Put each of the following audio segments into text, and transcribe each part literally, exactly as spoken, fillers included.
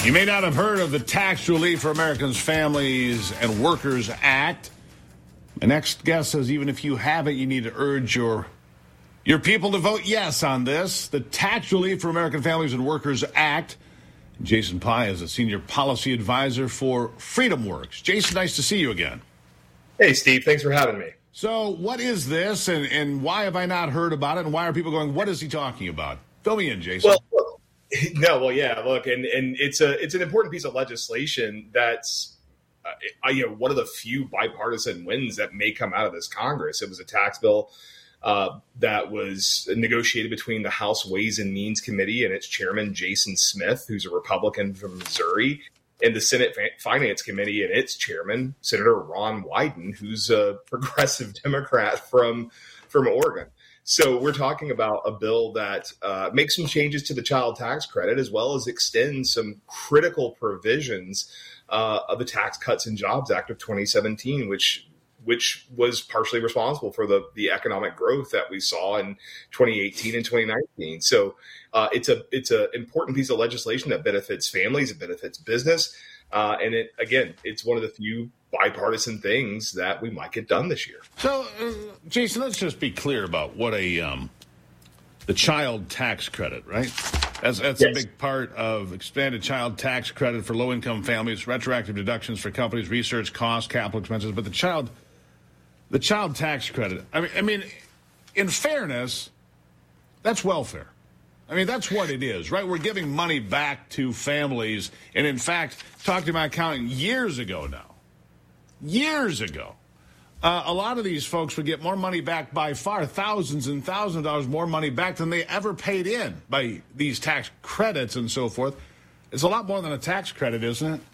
You may not have heard of the Tax Relief for Americans, Families, and Workers Act. My next guest says even if you haven't, you need to urge your your people to vote yes on this. The Tax Relief for American Families and Workers Act. Jason Pye is a senior policy advisor for FreedomWorks. Jason, nice to see you again. Hey, Steve. Thanks for having me. So what is this, and, and why have I not heard about it, and why are people going, what is he talking about? Fill me in, Jason. Well, no, well, yeah, look, and, and it's a it's an important piece of legislation that's, uh, you know, one of the few bipartisan wins that may come out of this Congress. It was a tax bill uh, that was negotiated between the House Ways and Means Committee and its chairman, Jason Smith, who's a Republican from Missouri, and the Senate Finance Committee and its chairman, Senator Ron Wyden, who's a progressive Democrat from from Oregon. So we're talking about a bill that uh, makes some changes to the child tax credit, as well as extends some critical provisions uh, of the Tax Cuts and Jobs Act of twenty seventeen, which which was partially responsible for the, the economic growth that we saw in twenty eighteen and twenty nineteen. So uh, it's a it's an important piece of legislation that benefits families, it benefits business, uh, and it again, it's one of the few bipartisan things that we might get done this year. So, uh, Jason, let's just be clear about what a um, the child tax credit, right? That's, that's yes. a big part of expanded child tax credit for low-income families, retroactive deductions for companies, research costs, capital expenses. But the child, the child tax credit, I mean, I mean, in fairness, that's welfare. I mean, that's what it is, right? We're giving money back to families. And in fact, talked to my accountant years ago now. Years ago, uh, a lot of these folks would get more money back by far, thousands and thousands of dollars more money back than they ever paid in by these tax credits and so forth. It's a lot more than a tax credit, isn't it?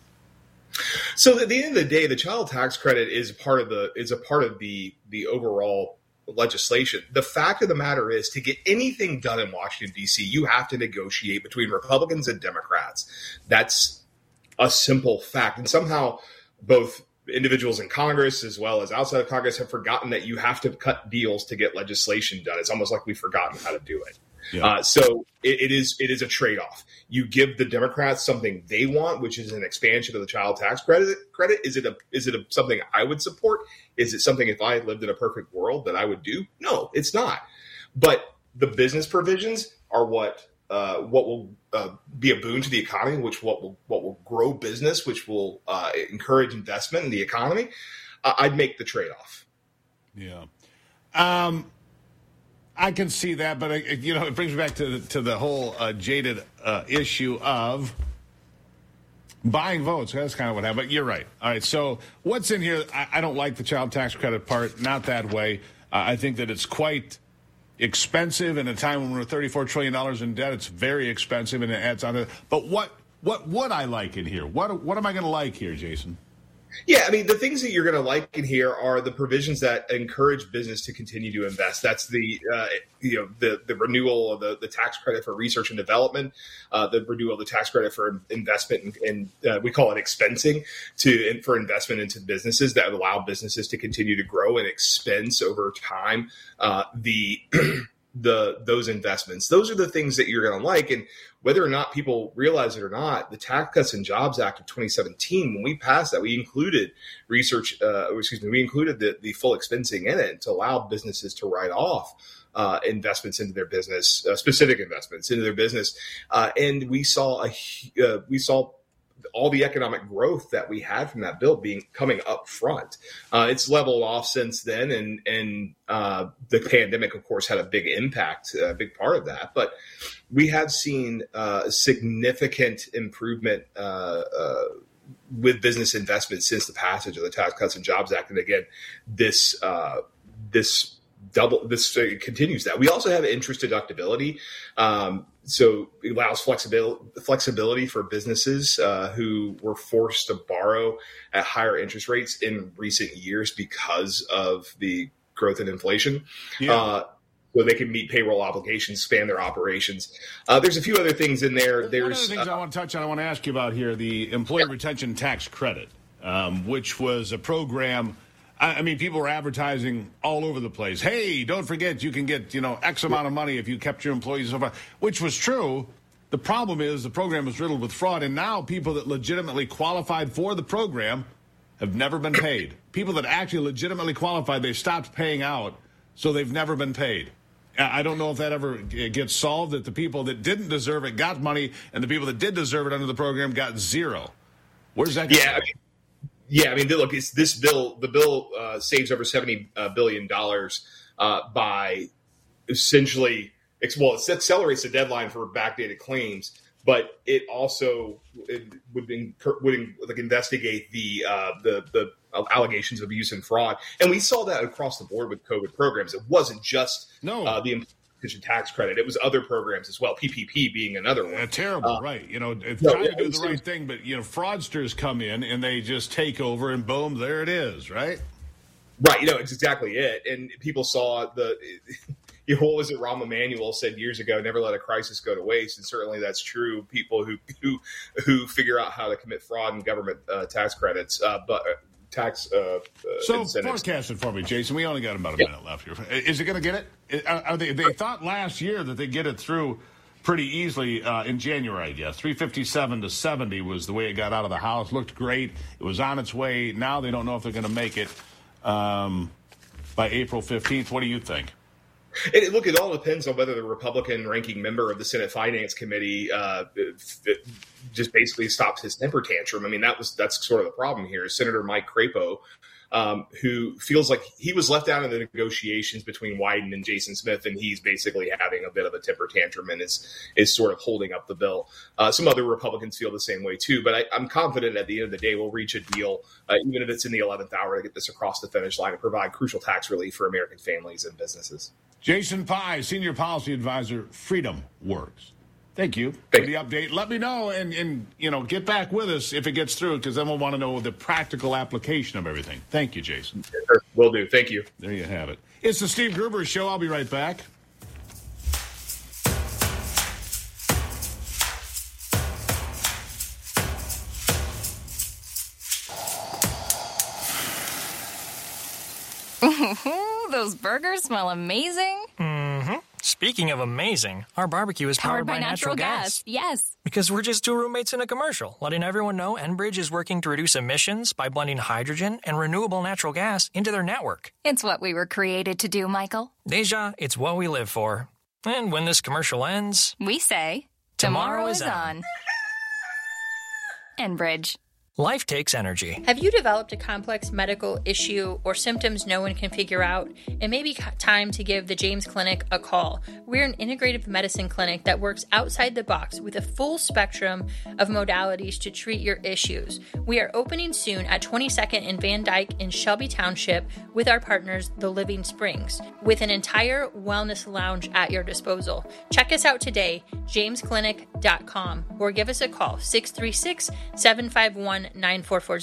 So at the end of the day, the child tax credit is part of the is a part of the the overall legislation. The fact of the matter is, to get anything done in Washington, D C, you have to negotiate between Republicans and Democrats. That's a simple fact. And somehow both individuals in Congress as well as outside of Congress have forgotten that you have to cut deals to get legislation done. It's almost like we've forgotten how to do it. Yeah. Uh, so it, it is it is a trade-off. You give the Democrats something they want, which is an expansion of the child tax credit. Credit is it a is it a, something I would support? Is it something, if I lived in a perfect world, that I would do? No, it's not. But the business provisions are what uh, what will uh, be a boon to the economy, which what will what will grow business, which will uh, encourage investment in the economy. Uh, I'd make the trade-off. Yeah. Um, I can see that, but, uh, you know, it brings me back to the, to the whole uh, jaded uh, issue of buying votes. That's kind of what happened. But you're right. All right, so what's in here? I, I don't like the child tax credit part, not that way. Uh, I think that it's quite expensive in a time when we're thirty-four trillion dollars in debt. It's very expensive, and it adds on to it. But what, what would I like in here? What, what am I going to like here, Jason? Yeah, I mean, the things that you're going to like in here are the provisions that encourage business to continue to invest. That's the, uh, you know, the, the renewal of the, the tax credit for research and development, uh, the renewal of the tax credit for investment, and uh, we call it expensing to for investment into businesses that allow businesses to continue to grow and expense over time. Uh, the the those investments, those are the things that you're going to like. And whether or not people realize it or not, the Tax Cuts and Jobs Act of twenty seventeen, when we passed that, we included research, uh, or excuse me, we included the, the full expensing in it to allow businesses to write off uh, investments into their business, uh, specific investments into their business. Uh, and we saw a, uh, we saw all the economic growth that we had from that bill being coming up front. Uh, it's leveled off since then. And, and uh, the pandemic, of course, had a big impact, a big part of that. But we have seen uh, significant improvement uh, uh, with business investment since the passage of the Tax Cuts and Jobs Act. And again, this uh, this double this uh, continues that. We also have interest deductibility. Um, so it allows flexibility, flexibility for businesses uh, who were forced to borrow at higher interest rates in recent years because of the growth in inflation. Yeah. Uh, so they can meet payroll obligations, span their operations. Uh, there's a few other things in there. There's one of the things uh, I want to touch on, I want to ask you about here, the Employee yeah. Retention Tax Credit, um, which was a program. I mean, people were advertising all over the place. Hey, don't forget you can get, you know, X amount of money if you kept your employees so far, which was true. The The problem is the program was riddled with fraud, and now people that legitimately qualified for the program have never been paid. People that actually legitimately qualified, they stopped paying out, so they've never been paid. I don't know if that ever gets solved, that the people that didn't deserve it got money, and the people that did deserve it under the program got zero. Where's that going? Yeah, I mean, yeah. I mean, look, it's this bill. The bill uh, saves over seventy uh, billion dollars uh, by essentially, well, it accelerates the deadline for backdated claims, but it also it would would like investigate the uh, the the allegations of abuse and fraud, and we saw that across the board with COVID programs. It wasn't just no. uh, the Employee Tax Credit; it was other programs as well. P P P being another one. Yeah, terrible, uh, right? You know, it's no, trying yeah, to do the right thing, but you know, fraudsters come in and they just take over, and boom, there it is, right? Right. You know, it's exactly it. And people saw the. You know, what was it Rahm Emanuel said years ago? Never let a crisis go to waste, and certainly that's true. People who who who figure out how to commit fraud in government uh, tax credits, uh, but uh, tax uh, uh, so incentives. Forecast it for me, Jason. We only got about a yep. minute left here. Is it going to get it? Are they? They thought last year that they get it through pretty easily uh, in January. I guess three fifty-seven to seventy was the way it got out of the House. Looked great. It was on its way. Now they don't know if they're going to make it um, by April fifteenth. What do you think? And look, it all depends on whether the Republican ranking member of the Senate Finance Committee uh, just basically stops his temper tantrum. I mean, that was that's sort of the problem here. Senator Mike Crapo, um, who feels like he was left out of the negotiations between Wyden and Jason Smith, and he's basically having a bit of a temper tantrum and is is sort of holding up the bill. Uh, some other Republicans feel the same way too, but I, I'm confident at the end of the day we'll reach a deal, uh, even if it's in the eleventh hour, to get this across the finish line and provide crucial tax relief for American families and businesses. Jason Pye, Senior Policy Advisor, Freedom Works. Thank you Thank for the update. Let me know and, and, you know, get back with us if it gets through, because then we'll want to know the practical application of everything. Thank you, Jason. Sure, will do. Thank you. There you have it. It's the Steve Gruber Show. I'll be right back. Those burgers smell amazing. Mm-hmm. Speaking of amazing, our barbecue is powered, powered by, by natural, natural gas. gas. Yes. Because we're just two roommates in a commercial, letting everyone know Enbridge is working to reduce emissions by blending hydrogen and renewable natural gas into their network. It's what we were created to do, Michael. Deja, it's what we live for. And when this commercial ends, we say, tomorrow, tomorrow is on. on. Enbridge. Life takes energy. Have you developed a complex medical issue or symptoms no one can figure out? It may be time to give the James Clinic a call. We're an integrative medicine clinic that works outside the box with a full spectrum of modalities to treat your issues. We are opening soon at twenty-second and Van Dyke in Shelby Township with our partners, The Living Springs, with an entire wellness lounge at your disposal. Check us out today, james clinic dot com, or give us a call, six three six, seven five one, nine four four